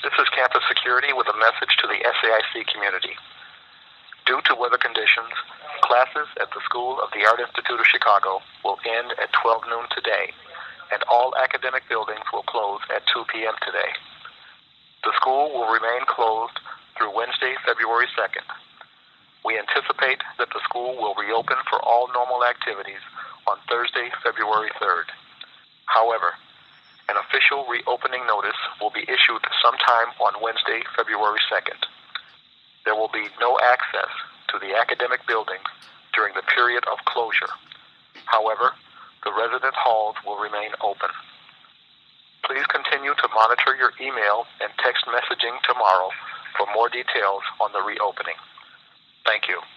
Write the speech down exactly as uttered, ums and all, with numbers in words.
This is Campus Security with a message to the S A I C community. Due to weather conditions, classes at the School of the Art Institute of Chicago will end at twelve noon today, and all academic buildings will close at two p.m. today. The school will remain closed through Wednesday, February second. We anticipate that the school will reopen for all normal activities on Thursday, February third. However, an official reopening notice will be issued sometime on Wednesday, February second. There will be no access to the academic buildings during the period of closure. However, the residence halls will remain open. Please continue to monitor your email and text messaging tomorrow for more details on the reopening. Thank you.